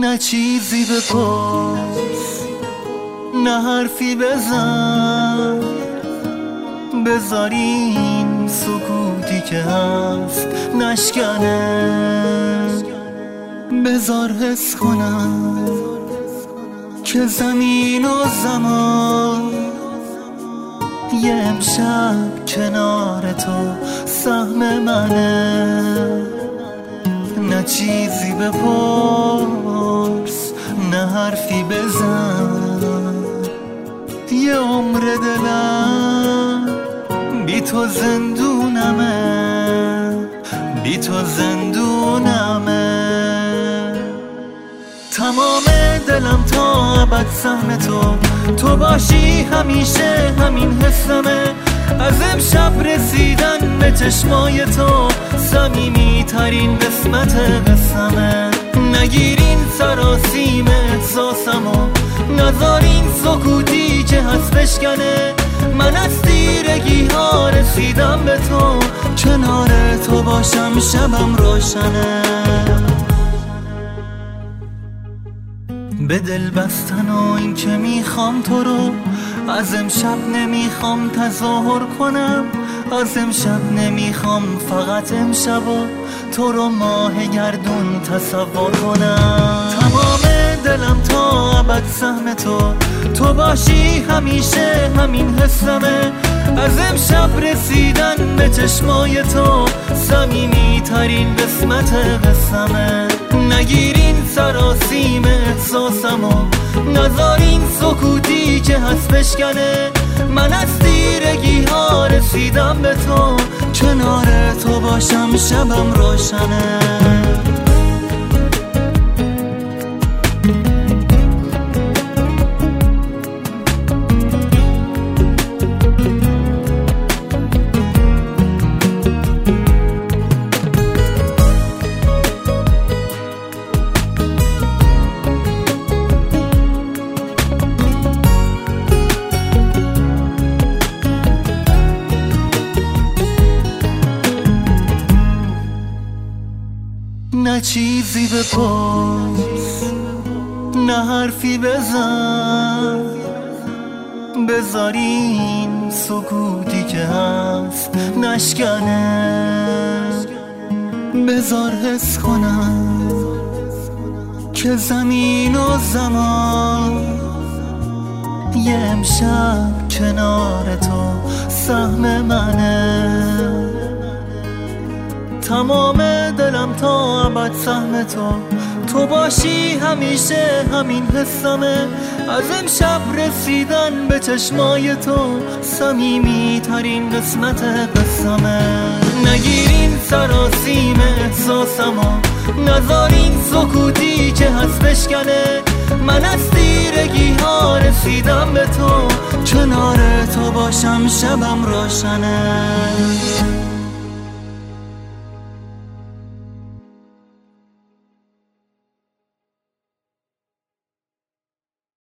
نه چیزی بپرس، نه حرفی بزن، بذاریم سکوتی که هست نشکنه. بذار حس کنم که زمین و زمان یه امشب کنار تو سهم منه. نه چیزی بپرس، نه حرفی بزن، یه عمر دلم بی تو زندونمه، بی تو زندونمه. تمام دلم تا ابد سهم تو باشی همیشه، همین حسمه. از امشب رسیدن به چشمای تو صمیمی ترین قسمت قسمه. نگیرین سراسیم احساسمو، نذارین سکوتی که هست بشکنه. من از تیرگی ها رسیدم به تو، کنار تو باشم شبم روشنه. به دل بستن و این که میخوام تو رو، از امشب نمیخوام تظاهر کنم، از امشب نمیخوام فقط امشب و تو رو ماه گردون تصور کنم. تمام دلم تا ابد سهم تو باشی همیشه، همین حسمه. از امشب رسیدن به چشمای تو صمیمی ترین قسمت قسمه. نگیرین سراسیم احساسمو، نذارین سکوتی که هست بشکنه. من از تیرگی ها رسیدم به تو، کنار تو باشم شبم روشنه. نه چیزی بپرس، نه حرفی بزن، بذارین سکوتی که هست نشکنه. بذار حس کنم که زمین و زمان یه امشب کنار تو سهم منه. تمام دلم تا ابد سهم تو باشی همیشه، همین حسمه. از امشب رسیدن به چشمای تو صمیمی ترین قسمت قسمه. نگیرین سراسیم احساسمو، نذارین سکوتی که هست بشکنه. من از تیرگی ها رسیدم به تو، کنار تو باشم شبم روشنه.